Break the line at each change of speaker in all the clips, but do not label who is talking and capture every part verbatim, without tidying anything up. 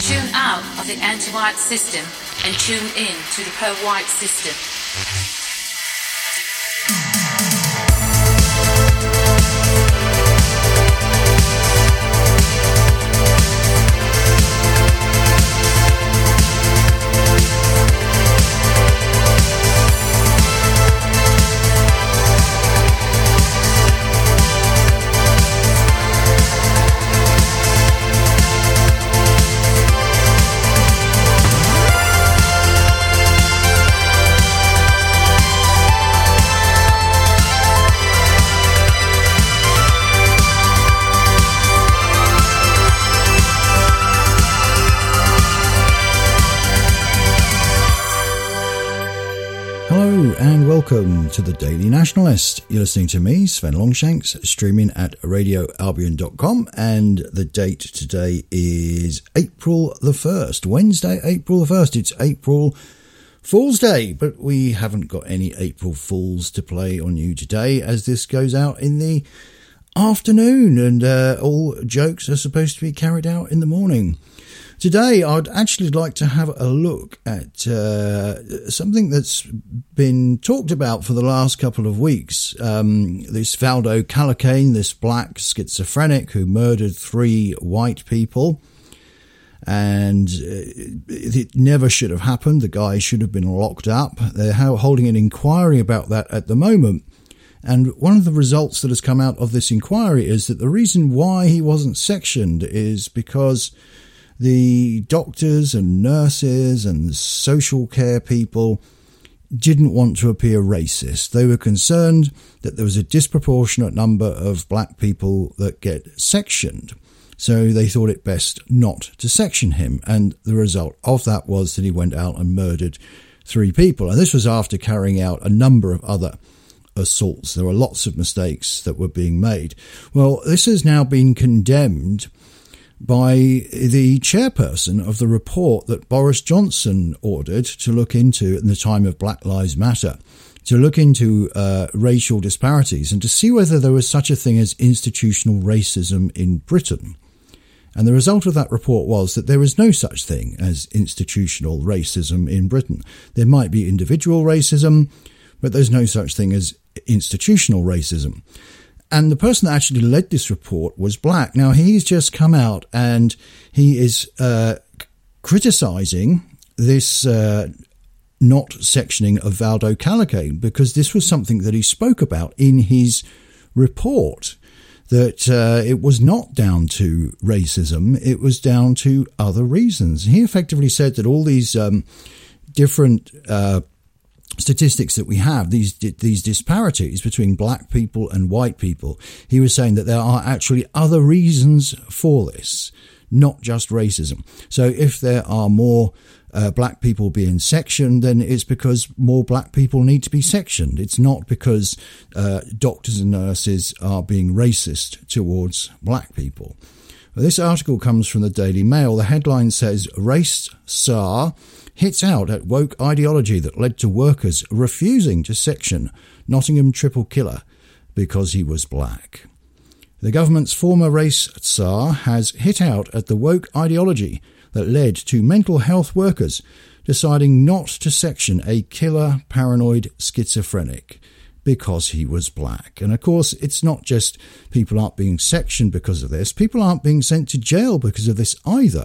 Tune out of the anti-white system and tune in to the pro-white system.
And welcome to the Daily Nationalist. You're listening to me, Sven Longshanks, streaming at radio albion dot com, and the date today is April the first, Wednesday, April the first. It's April Fool's Day, but we haven't got any April Fools to play on you today, as this goes out in the afternoon, and uh, all jokes are supposed to be carried out in the morning. Today, I'd actually like to have a look at uh, something that's been talked about for the last couple of weeks. Um, this Valdo Calocane, this black schizophrenic who murdered three white people. And it never should have happened. The guy should have been locked up. They're holding an inquiry about that at the moment. And one of the results that has come out of this inquiry is that the reason why he wasn't sectioned is because the doctors and nurses and social care people didn't want to appear racist. They were concerned that there was a disproportionate number of black people that get sectioned. So they thought it best not to section him. And the result of that was that he went out and murdered three people. And this was after carrying out a number of other assaults. There were lots of mistakes that were being made. Well, this has now been condemned by the chairperson of the report that Boris Johnson ordered to look into in the time of Black Lives Matter, to look into uh, racial disparities and to see whether there was such a thing as institutional racism in Britain. And the result of that report was that there is no such thing as institutional racism in Britain. There might be individual racism, but there's no such thing as institutional racism. And the person that actually led this report was black. Now, he's just come out and he is uh, criticising this uh, not sectioning of Valdo Calocane, because this was something that he spoke about in his report, that uh, it was not down to racism, it was down to other reasons. He effectively said that all these um, different uh statistics that we have, these these disparities between black people and white people, he was saying that there are actually other reasons for this, not just racism. So if there are more uh, black people being sectioned, then it's because more black people need to be sectioned. It's not because uh, doctors and nurses are being racist towards black people. Well, this article comes from the Daily Mail. The headline says, Race Tsar hits out at woke ideology that led to workers refusing to section Nottingham triple killer because he was black. The government's former race tsar has hit out at the woke ideology that led to mental health workers deciding not to section a killer paranoid schizophrenic because he was black. And of course, it's not just people aren't being sectioned because of this. People aren't being sent to jail because of this either.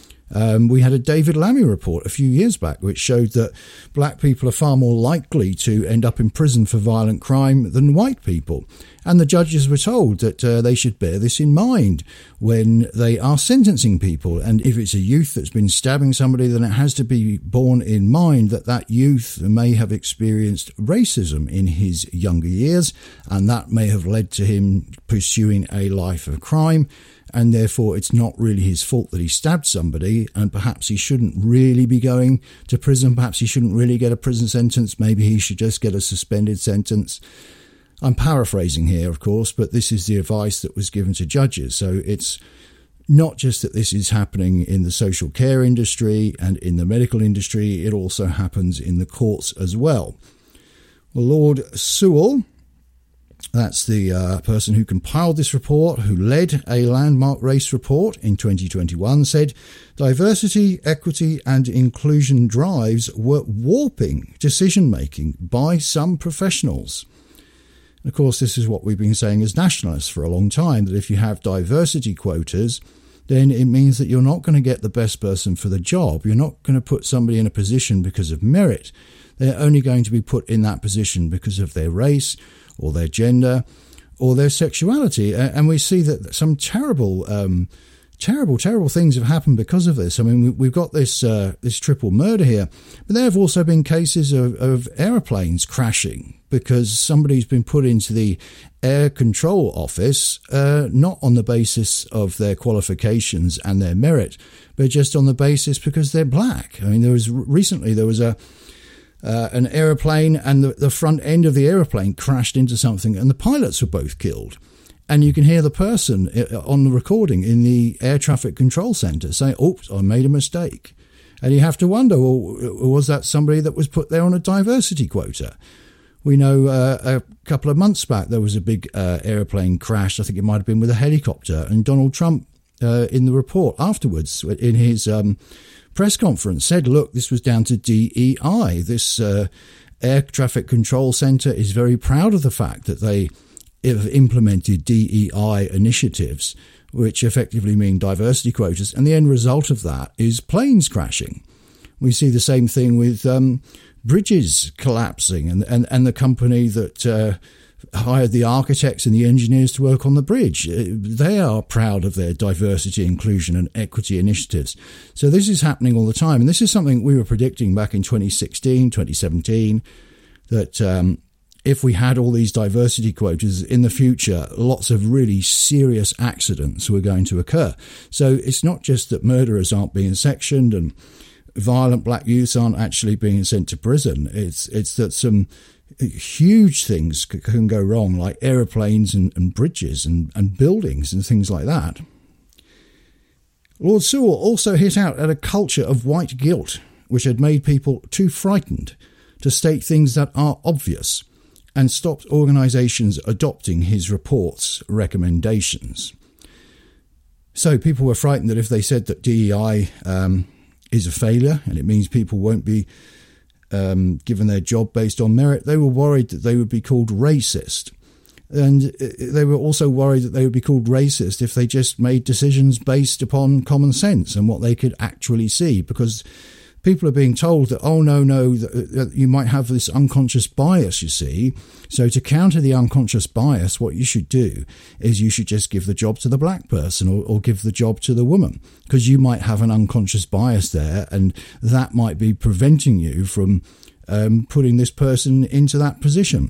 Um, we had a David Lammy report a few years back which showed that black people are far more likely to end up in prison for violent crime than white people. And the judges were told that uh, they should bear this in mind when they are sentencing people. And if it's a youth that's been stabbing somebody, then it has to be borne in mind that that youth may have experienced racism in his younger years, and that may have led to him pursuing a life of crime. And therefore it's not really his fault that he stabbed somebody, and perhaps he shouldn't really be going to prison. Perhaps he shouldn't really get a prison sentence. Maybe he should just get a suspended sentence. I'm paraphrasing here, of course, but this is the advice that was given to judges. So it's not just that this is happening in the social care industry and in the medical industry, it also happens in the courts as well. Well, Lord Sewell That's the uh, person who compiled this report, who led a landmark race report in twenty twenty-one, said diversity, equity and inclusion drives were warping decision-making by some professionals. And of course, this is what we've been saying as nationalists for a long time, that if you have diversity quotas, then it means that you're not going to get the best person for the job. You're not going to put somebody in a position because of merit. They're only going to be put in that position because of their race or their gender or their sexuality. And we see that some terrible, um, terrible, terrible things have happened because of this. I mean, we've got this uh, this triple murder here, but there have also been cases of, of aeroplanes crashing because somebody's been put into the air control office, uh, not on the basis of their qualifications and their merit, but just on the basis because they're black. I mean, there was recently there was a Uh, an aeroplane and the, the front end of the aeroplane crashed into something and the pilots were both killed. And you can hear the person on the recording in the air traffic control centre say, oops, I made a mistake. And you have to wonder, well, was that somebody that was put there on a diversity quota? We know uh, a couple of months back there was a big uh, aeroplane crash. I think it might have been with a helicopter. And Donald Trump, uh, in the report afterwards, in his um, press conference, said, look, this was down to D E I. This uh, air traffic control centre is very proud of the fact that they have implemented D E I initiatives, which effectively mean diversity quotas. And the end result of that is planes crashing. We see the same thing with um, bridges collapsing and, and, and the company that uh, hired the architects and the engineers to work on the bridge. They are proud of their diversity, inclusion and equity initiatives. So this is happening all the time. And this is something we were predicting back in twenty sixteen, twenty seventeen, that um, if we had all these diversity quotas in the future, lots of really serious accidents were going to occur. So it's not just that murderers aren't being sectioned and violent black youths aren't actually being sent to prison. It's, it's that some huge things can go wrong, like aeroplanes and, and bridges and, and buildings and things like that. Lord Sewell also hit out at a culture of white guilt, which had made people too frightened to state things that are obvious, and stopped organisations adopting his report's recommendations. So people were frightened that if they said that D E I um, is a failure and it means people won't be Um, given their job based on merit, they were worried that they would be called racist. And they were also worried that they would be called racist if they just made decisions based upon common sense and what they could actually see, because people are being told that, oh, no, no, that, that you might have this unconscious bias, you see. So to counter the unconscious bias, what you should do is you should just give the job to the black person or, or give the job to the woman, because you might have an unconscious bias there and that might be preventing you from um, putting this person into that position.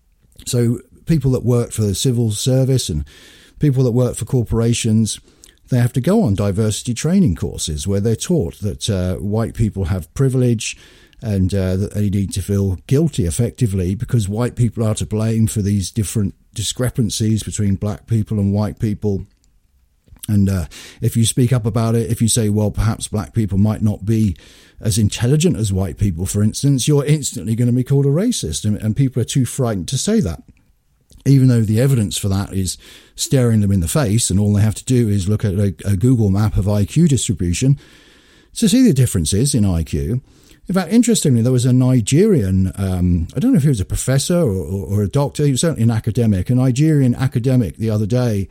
So people that work for the civil service and people that work for corporations, they have to go on diversity training courses where they're taught that uh, white people have privilege and uh, that they need to feel guilty effectively because white people are to blame for these different discrepancies between black people and white people. And uh, if you speak up about it, if you say, well, perhaps black people might not be as intelligent as white people, for instance, you're instantly going to be called a racist. And, and people are too frightened to say that, even though the evidence for that is staring them in the face, and all they have to do is look at a, a Google map of I Q distribution to see the differences in I Q. In fact, interestingly, there was a Nigerian, um, I don't know if he was a professor or, or, or a doctor, he was certainly an academic, a Nigerian academic the other day,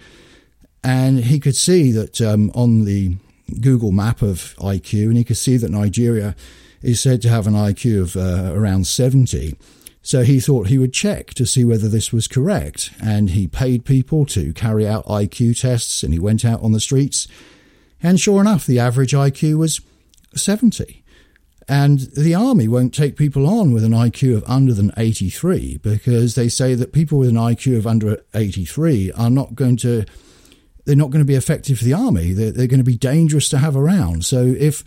and he could see that um, on the Google map of I Q, and he could see that Nigeria is said to have an I Q of uh, around seventy. So he thought he would check to see whether this was correct, and he paid people to carry out I Q tests, and he went out on the streets, and sure enough, the average I Q was seventy. And the army won't take people on with an I Q of under than eighty-three, because they say that people with an I Q of under eighty-three are not going to, they're not going to be effective for the army. They're, they're going to be dangerous to have around. So if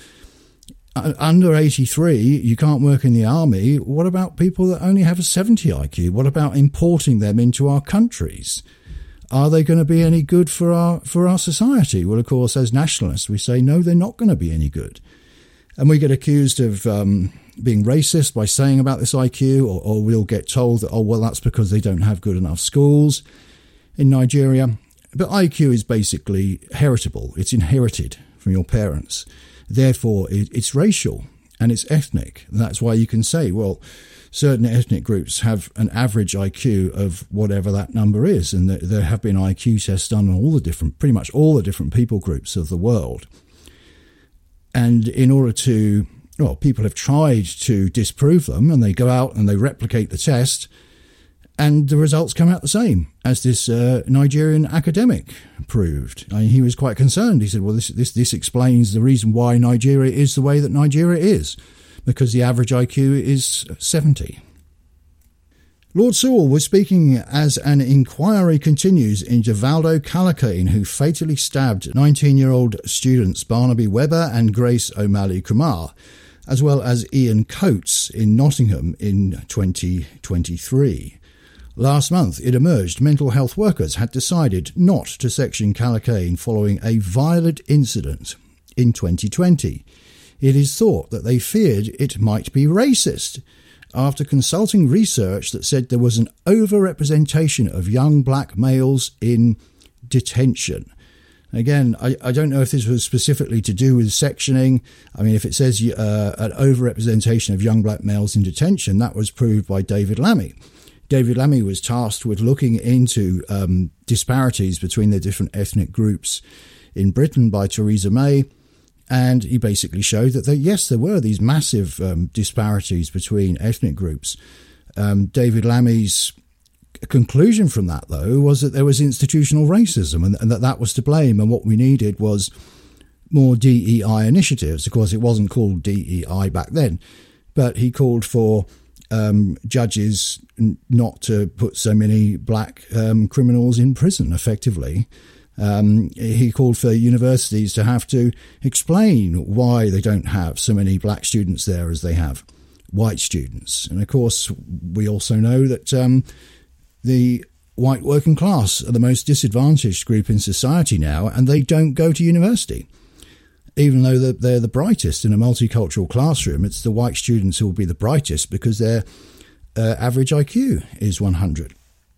under eighty-three, you can't work in the army, what about people that only have a seventy I Q? What about importing them into our countries? Are they going to be any good for our for our society? Well, of course, as nationalists, we say, no, they're not going to be any good. And we get accused of um, being racist by saying about this I Q, or, or we'll get told that, oh, well, that's because they don't have good enough schools in Nigeria. But I Q is basically heritable. It's inherited from your parents. Therefore, it, it's racial and it's ethnic. And that's why you can say, well, certain ethnic groups have an average I Q of whatever that number is. And there have been I Q tests done on all the different, pretty much all the different people groups of the world. And in order to, well, people have tried to disprove them, and they go out and they replicate the test, and the results come out the same, as this uh, Nigerian academic proved. I mean, he was quite concerned. He said, well, this, this, this explains the reason why Nigeria is the way that Nigeria is, because the average I Q is seventy. Lord Sewell was speaking as an inquiry continues into Valdo Calacane, who fatally stabbed nineteen-year-old students Barnaby Webber and Grace O'Malley Kumar, as well as Ian Coates in Nottingham in twenty twenty-three. Last month, it emerged mental health workers had decided not to section Calacane following a violent incident in twenty twenty. It is thought that they feared it might be racist, after consulting research that said there was an overrepresentation of young black males in detention. Again, I, I don't know if this was specifically to do with sectioning. I mean, if it says uh, an overrepresentation of young black males in detention, that was proved by David Lammy. David Lammy was tasked with looking into um, disparities between the different ethnic groups in Britain by Theresa May. And he basically showed that, there, yes, there were these massive um, disparities between ethnic groups. Um, David Lammy's conclusion from that, though, was that there was institutional racism, and, and that that was to blame. And what we needed was more D E I initiatives. Of course, it wasn't called D E I back then, but he called for um, judges not to put so many black um, criminals in prison, effectively. Um, he called for universities to have to explain why they don't have so many black students there as they have white students. And of course, we also know that um, the white working class are the most disadvantaged group in society now, and they don't go to university. Even though they're the brightest in a multicultural classroom, it's the white students who will be the brightest because their uh, average I Q is one hundred.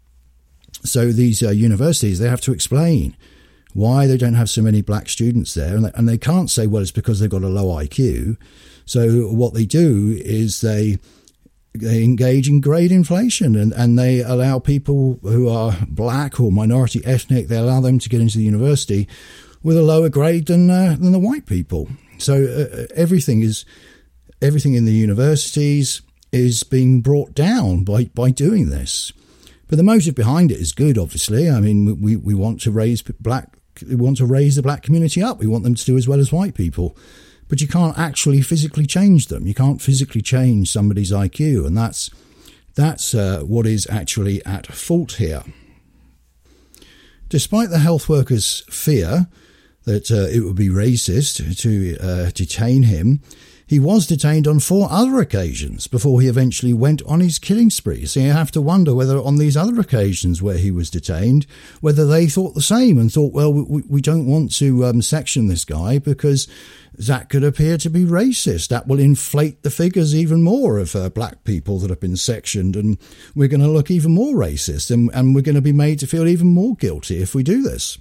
So these uh, universities, they have to explain why they don't have so many black students there. And they, and they can't say, well, it's because they've got a low I Q. So what they do is they they engage in grade inflation, and, and they allow people who are black or minority ethnic, they allow them to get into the university with a lower grade than uh, than the white people. So uh, everything is everything in the universities is being brought down by, by doing this. But the motive behind it is good, obviously. I mean, we, we want to raise black, we want to raise the black community up. We want them to do as well as white people. But you can't actually physically change them. You can't physically change somebody's I Q, and that's that's uh, what is actually at fault here. Despite the health workers' fear that uh, it would be racist to uh, detain him, he was detained on four other occasions before he eventually went on his killing spree. So you have to wonder whether on these other occasions where he was detained, whether they thought the same and thought, well, we, we don't want to um, section this guy because that could appear to be racist. That will inflate the figures even more of uh, black people that have been sectioned, and we're going to look even more racist, and, and we're going to be made to feel even more guilty if we do this.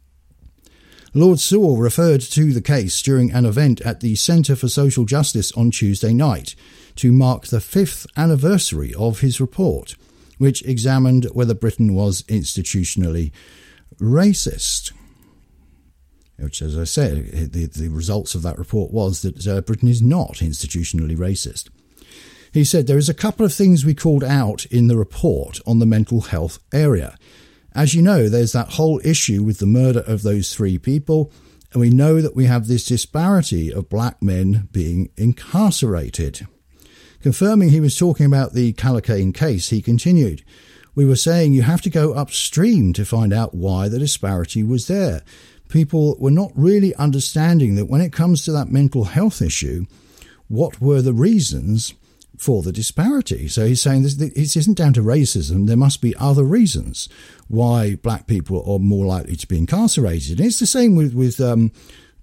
Lord Sewell referred to the case during an event at the Centre for Social Justice on Tuesday night to mark the fifth anniversary of his report, which examined whether Britain was institutionally racist. Which, as I said, the, the results of that report was that uh, Britain is not institutionally racist. He said there is a couple of things we called out in the report on the mental health area. As you know, there's that whole issue with the murder of those three people, and we know that we have this disparity of black men being incarcerated. Confirming he was talking about the Calacane case, he continued, we were saying you have to go upstream to find out why the disparity was there. People were not really understanding that when it comes to that mental health issue, what were the reasons for the disparity. So he's saying this, this isn't down to racism. There must be other reasons why black people are more likely to be incarcerated. And it's the same with, with um,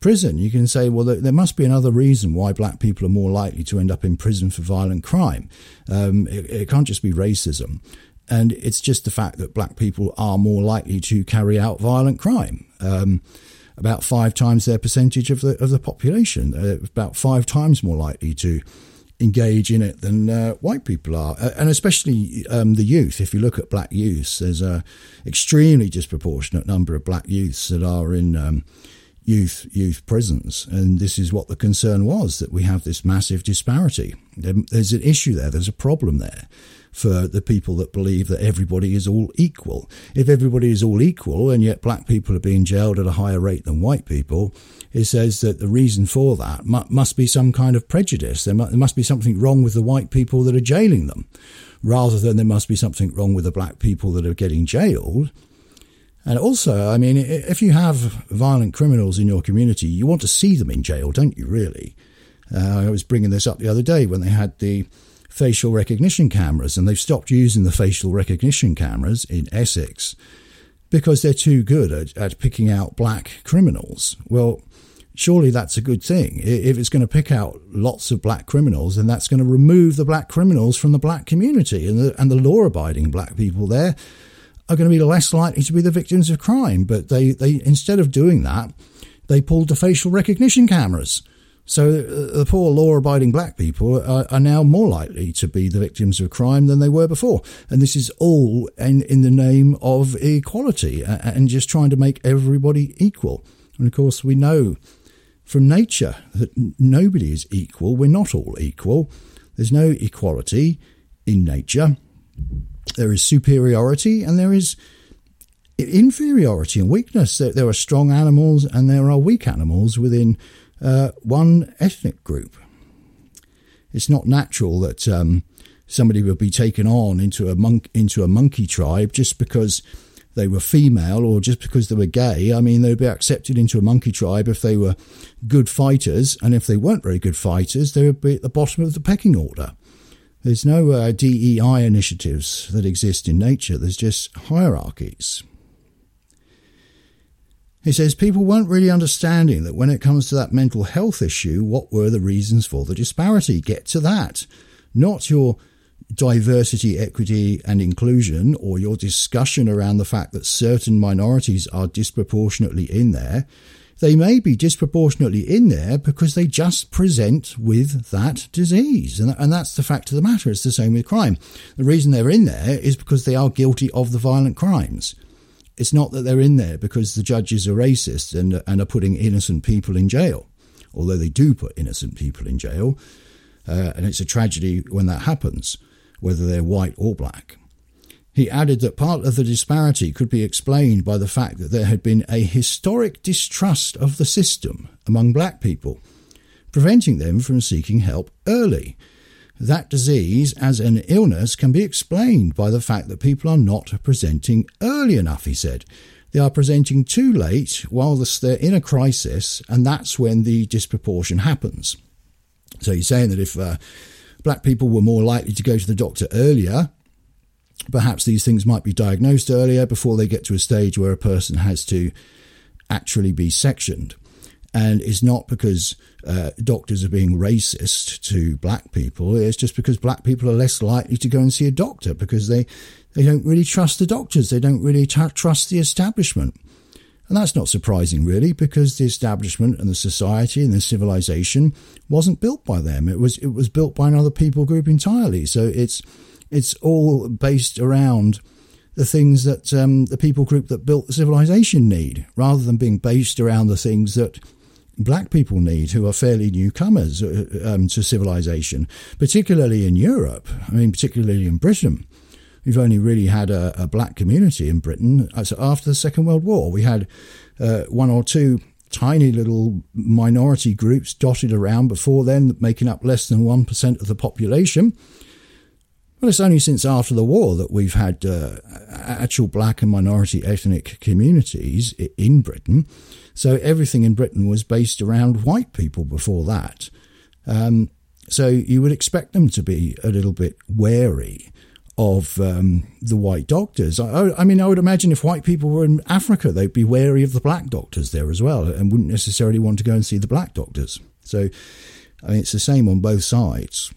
prison, you can say, well, there must be another reason why black people are more likely to end up in prison for violent crime. Um, it, it can't just be racism. And it's just the fact that black people are more likely to carry out violent crime. Um, about five times their percentage of the of the population, uh, about five times more likely to engage in it than uh, white people are. Uh, and especially um, the youth. If you look at black youths, there's a extremely disproportionate number of black youths that are in um, youth youth prisons. And this is what the concern was, that we have this massive disparity. There, there's an issue there. There's a problem there for the people that believe that everybody is all equal. If everybody is all equal and yet black people are being jailed at a higher rate than white people, it says that the reason for that mu- must be some kind of prejudice. There, mu- there must be something wrong with the white people that are jailing them, rather than there must be something wrong with the black people that are getting jailed. And also, I mean, if you have violent criminals in your community, you want to see them in jail, don't you, really? Uh, I was bringing this up the other day when they had the facial recognition cameras, and they've stopped using the facial recognition cameras in Essex because they're too good at, at picking out black criminals. Well, surely that's a good thing. If it's going to pick out lots of black criminals, then that's going to remove the black criminals from the black community, and the, and the law-abiding black people there are going to be less likely to be the victims of crime. But they, they instead of doing that, they pulled the facial recognition cameras. So the poor law-abiding black people are, are now more likely to be the victims of crime than they were before. And this is all in, in the name of equality and just trying to make everybody equal. And of course, we know from nature that nobody is equal. We're not all equal. There's no equality in nature. There is superiority and there is inferiority and weakness. There, there are strong animals and there are weak animals within Uh, one ethnic group. It's not natural that um, somebody would be taken on into a monk into a monkey tribe just because they were female or just because they were gay. I mean, they'd be accepted into a monkey tribe if they were good fighters, and if they weren't very good fighters, they would be at the bottom of the pecking order. There's no uh, D E I initiatives that exist in nature. There's just hierarchies. He says people weren't really understanding that when it comes to that mental health issue, what were the reasons for the disparity? Get to that. Not your diversity, equity and inclusion, or your discussion around the fact that certain minorities are disproportionately in there. They may be disproportionately in there because they just present with that disease. And, and that's the fact of the matter. It's the same with crime. The reason they're in there is because they are guilty of the violent crimes. It's not that they're in there because the judges are racist and, and are putting innocent people in jail, although they do put innocent people in jail. Uh, and it's a tragedy when that happens, whether they're white or black. He added that part of the disparity could be explained by the fact that there had been a historic distrust of the system among black people, preventing them from seeking help early. That disease as an illness can be explained by the fact that people are not presenting early enough, he said. They are presenting too late while they're in a crisis, and that's when the disproportion happens. So he's saying that if uh, black people were more likely to go to the doctor earlier, perhaps these things might be diagnosed earlier before they get to a stage where a person has to actually be sectioned. And it's not because uh, doctors are being racist to black people. It's just because black people are less likely to go and see a doctor because they, they don't really trust the doctors. They don't really t- trust the establishment. And that's not surprising, really, because the establishment and the society and the civilization wasn't built by them. It was it was built by another people group entirely. So it's it's all based around the things that um, the people group that built the civilization need, rather than being based around the things that black people need, who are fairly newcomers um, to civilization, particularly in Europe. I mean, particularly in Britain. We've only really had a, a black community in Britain after the Second World War. We had uh, one or two tiny little minority groups dotted around before then, making up less than one percent of the population. Well, it's only since after the war that we've had uh, actual black and minority ethnic communities in Britain. So everything in Britain was based around white people before that. Um, so you would expect them to be a little bit wary of um, the white doctors. I, I mean, I would imagine if white people were in Africa, they'd be wary of the black doctors there as well and wouldn't necessarily want to go and see the black doctors. So, I mean, it's the same on both sides.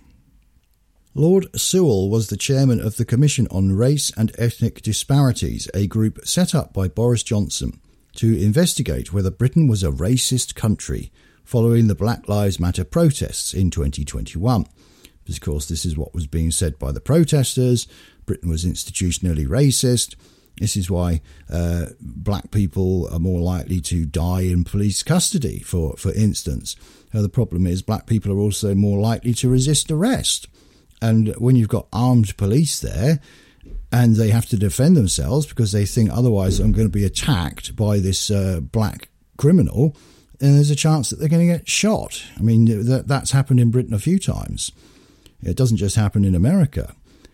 Lord Sewell was the chairman of the Commission on Race and Ethnic Disparities, a group set up by Boris Johnson to investigate whether Britain was a racist country following the Black Lives Matter protests in twenty twenty-one. Because, of course, this is what was being said by the protesters. Britain was institutionally racist. This is why uh, black people are more likely to die in police custody, for, for instance. Uh, the problem is black people are also more likely to resist arrest. And when you've got armed police there and they have to defend themselves because they think otherwise I'm going to be attacked by this uh, black criminal, then there's a chance that they're going to get shot. I mean, that, that's happened in Britain a few times. It doesn't just happen in America.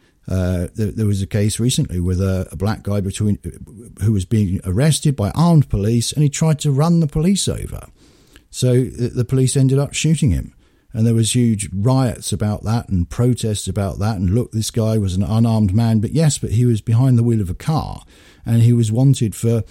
Uh, there, there was a case recently with a, a black guy between who was being arrested by armed police, and he tried to run the police over. So the, the police ended up shooting him. And there was huge riots about that and protests about that. And look, this guy was an unarmed man. But yes, but he was behind the wheel of a car and he was wanted for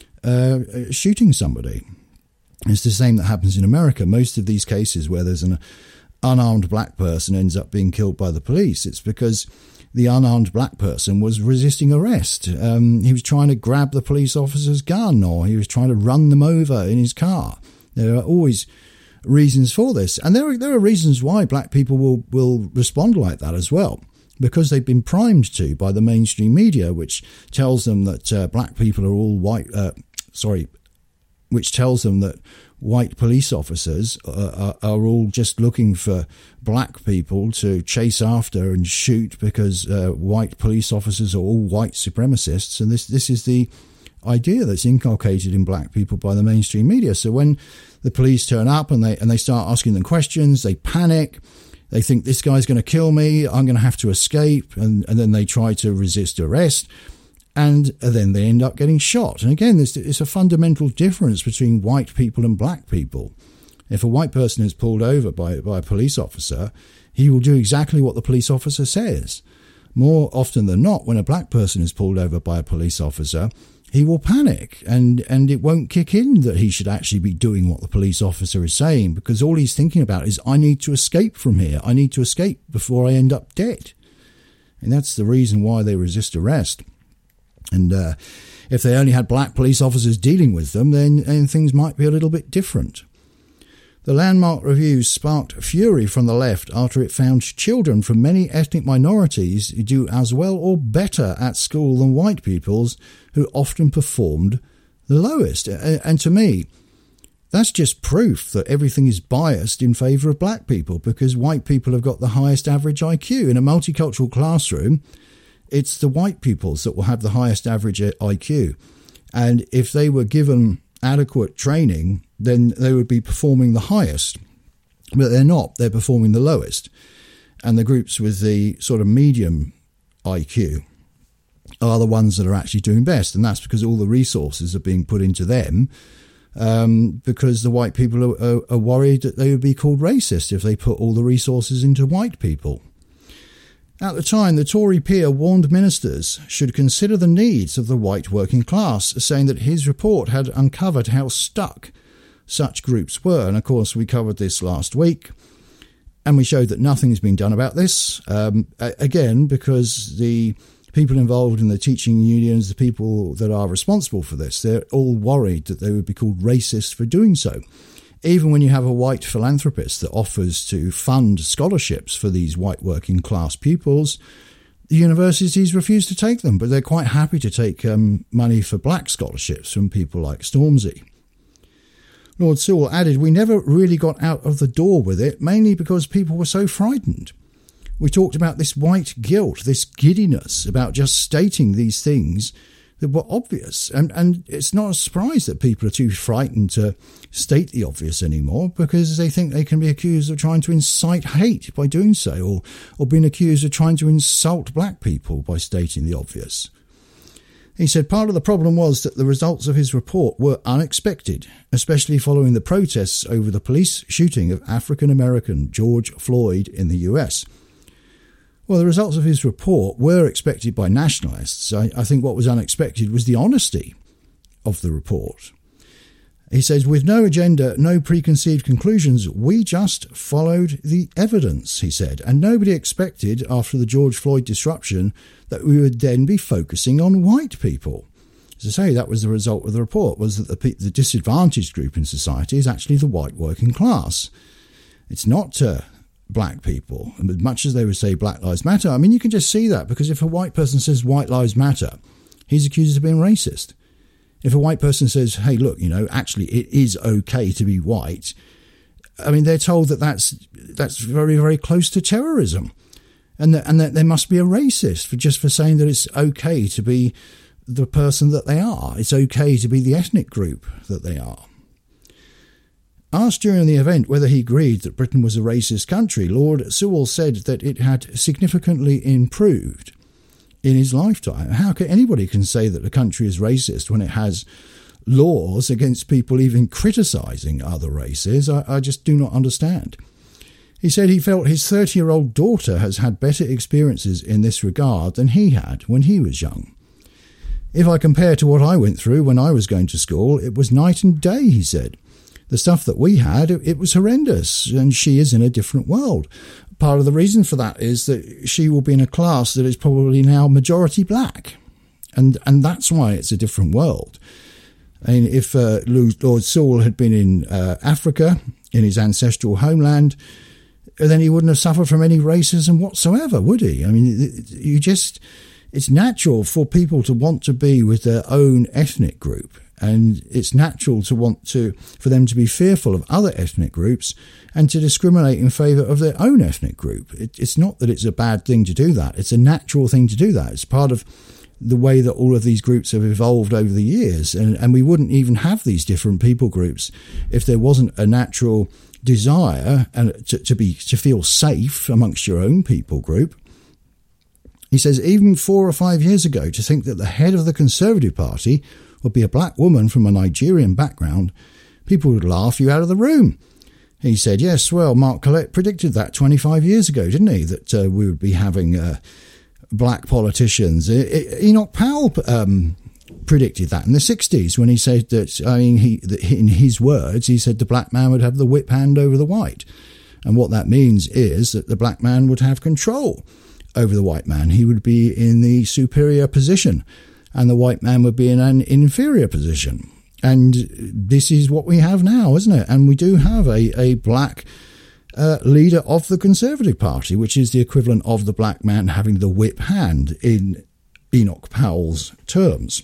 uh, shooting somebody. It's the same that happens in America. Most of these cases where there's an unarmed black person ends up being killed by the police, it's because the unarmed black person was resisting arrest. Um, he was trying to grab the police officer's gun, or he was trying to run them over in his car. There are always reasons for this. And there are, there are reasons why black people will, will respond like that as well, because they've been primed to by the mainstream media, which tells them that uh, black people are all white, uh, sorry, which tells them that white police officers uh, are, are all just looking for black people to chase after and shoot because uh, white police officers are all white supremacists. And this, this is the idea that's inculcated in black people by the mainstream media. So when the police turn up and they and they start asking them questions, they panic. They think this guy's going to kill me. I'm going to have to escape. And, and then they try to resist arrest. And then they end up getting shot. And again, there's, it's a fundamental difference between white people and black people. If a white person is pulled over by, by a police officer, he will do exactly what the police officer says. More often than not, when a black person is pulled over by a police officer, he will panic and, and it won't kick in that he should actually be doing what the police officer is saying, because all he's thinking about is, I need to escape from here. I need to escape before I end up dead. And that's the reason why they resist arrest. And uh, if they only had black police officers dealing with them, then, then things might be a little bit different. The Landmark Review sparked fury from the left after it found children from many ethnic minorities do as well or better at school than white pupils, who often performed the lowest. And to me, that's just proof that everything is biased in favour of black people, because white people have got the highest average I Q. In a multicultural classroom, it's the white pupils that will have the highest average I Q. And if they were given adequate training, then they would be performing the highest. But they're not. They're performing the lowest. And the groups with the sort of medium I Q are the ones that are actually doing best. And that's because all the resources are being put into them, um, because the white people are, are, are worried that they would be called racist if they put all the resources into white people. At the time, the Tory peer warned ministers should consider the needs of the white working class, saying that his report had uncovered how stuck such groups were. And of course, we covered this last week, and we showed that nothing's been done about this. Um, again, because the people involved in the teaching unions, the people that are responsible for this, they're all worried that they would be called racist for doing so. Even when you have a white philanthropist that offers to fund scholarships for these white working class pupils, the universities refuse to take them, but they're quite happy to take um, money for black scholarships from people like Stormzy. Lord Sewell added, we never really got out of the door with it, mainly because people were so frightened. We talked about this white guilt, this giddiness about just stating these things that were obvious. And, and it's not a surprise that people are too frightened to state the obvious anymore, because they think they can be accused of trying to incite hate by doing so, or, or being accused of trying to insult black people by stating the obvious. He said part of the problem was that the results of his report were unexpected, especially following the protests over the police shooting of African-American George Floyd in the U S. Well, the results of his report were expected by nationalists. I, I think what was unexpected was the honesty of the report. He says, with no agenda, no preconceived conclusions, we just followed the evidence, he said. And nobody expected, after the George Floyd disruption, that we would then be focusing on white people. As I say, that was the result of the report, was that the, the disadvantaged group in society is actually the white working class. It's not uh, black people. And as much as they would say Black Lives Matter, I mean, you can just see that, because if a white person says white lives matter, he's accused of being racist. If a white person says, hey, look, you know, actually it is okay to be white, I mean, they're told that that's that's very, very close to terrorism, and that, and that there must be a racist for just for saying that it's okay to be the person that they are. It's okay to be the ethnic group that they are. Asked during the event whether he agreed that Britain was a racist country, Lord Sewell said that it had significantly improved in his lifetime. How can anybody can say that a country is racist when it has laws against people even criticising other races? I, I just do not understand. He said he felt his thirty-year-old daughter has had better experiences in this regard than he had when he was young. If I compare to what I went through when I was going to school, it was night and day, he said. The stuff that we had, it, it was horrendous, and she is in a different world. Part of the reason for that is that she will be in a class that is probably now majority black. And and that's why it's a different world. I mean, if uh, Lord Sewell had been in uh, Africa, in his ancestral homeland, then he wouldn't have suffered from any racism whatsoever, would he? I mean, you just, it's natural for people to want to be with their own ethnic group. And it's natural to want to, for them to be fearful of other ethnic groups and to discriminate in favour of their own ethnic group. It, it's not that it's a bad thing to do that. It's a natural thing to do that. It's part of the way that all of these groups have evolved over the years. And, and we wouldn't even have these different people groups if there wasn't a natural desire and to, to be to feel safe amongst your own people group. He says, even four or five years ago, to think that the head of the Conservative Party would be a black woman from a Nigerian background, people would laugh you out of the room. He said, yes, well, Mark Collett predicted that twenty-five years ago, didn't he, that uh, we would be having uh, black politicians. Enoch Powell um, predicted that in the sixties when he said that, I mean, he, in his words, he said the black man would have the whip hand over the white. And what that means is that the black man would have control over the white man. He would be in the superior position, and the white man would be in an inferior position. And this is what we have now, isn't it? And we do have a, a black uh, leader of the Conservative Party, which is the equivalent of the black man having the whip hand in Enoch Powell's terms.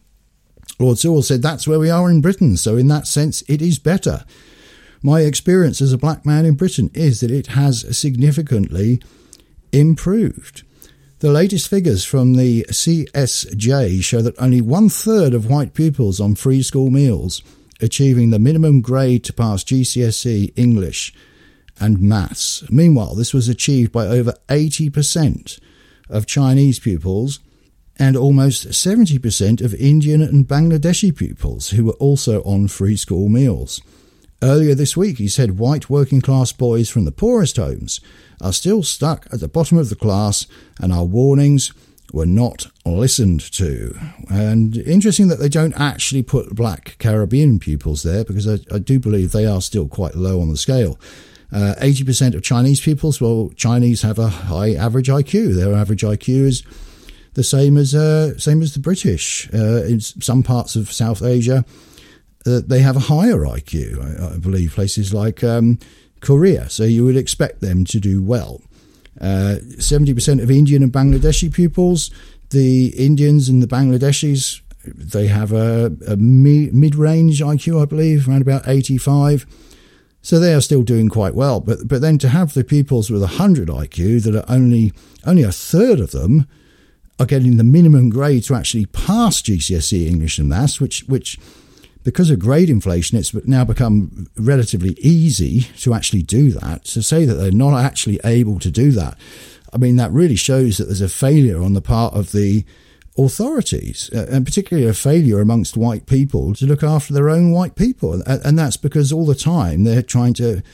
Lord Sewell said that's where we are in Britain, so in that sense it is better. My experience as a black man in Britain is that it has significantly improved. The latest figures from the C S J show that only one-third of white pupils on free school meals achieving the minimum grade to pass G C S E English and Maths. Meanwhile, this was achieved by over eighty percent of Chinese pupils and almost seventy percent of Indian and Bangladeshi pupils who were also on free school meals. Earlier this week, he said white working-class boys from the poorest homes are still stuck at the bottom of the class and our warnings were not listened to. And interesting that they don't actually put black Caribbean pupils there, because I, I do believe they are still quite low on the scale. Uh, eighty percent of Chinese pupils, well, Chinese have a high average I Q. Their average I Q is the same as uh, same as the British. Uh, in some parts of South Asia, uh, they have a higher I Q, I, I believe, places like um, Korea, so you would expect them to do well. Uh, seventy percent of Indian and Bangladeshi pupils, the Indians and the Bangladeshis, they have a, a mi- mid-range I Q, I believe, around about eighty-five. So they are still doing quite well. But but then to have the pupils with one hundred I Q, that are only only a third of them are getting the minimum grade to actually pass G C S E English and Maths, which which because of grade inflation, it's now become relatively easy to actually do that. To say that they're not actually able to do that, I mean, that really shows that there's a failure on the part of the authorities, uh, and particularly a failure amongst white people to look after their own white people. And, and that's because all the time they're trying to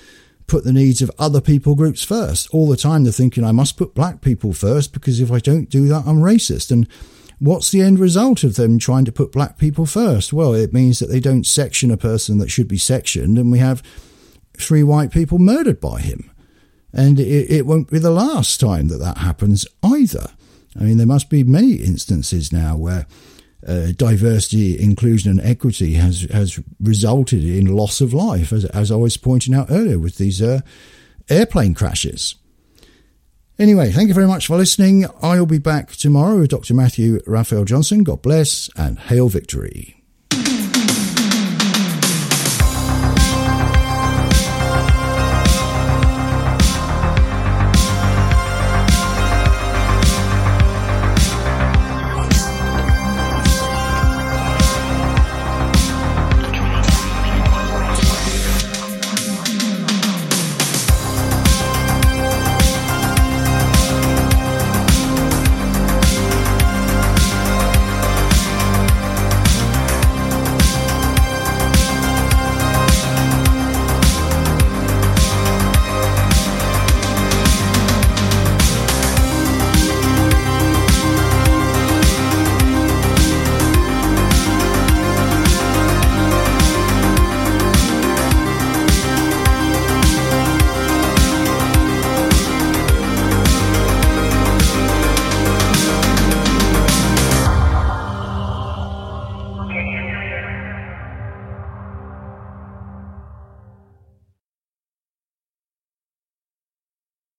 put the needs of other people groups first. All the time they're thinking, I must put black people first because if I don't do that, I'm racist. And what's the end result of them trying to put black people first? Well, it means that they don't section a person that should be sectioned, and we have three white people murdered by him. And it, it won't be the last time that that happens either. I mean, there must be many instances now where uh, diversity, inclusion and equity has has resulted in loss of life, as, as I was pointing out earlier with these uh, airplane crashes. Anyway, thank you very much for listening. I'll be back tomorrow with Doctor Matthew Raphael Johnson. God bless and hail victory.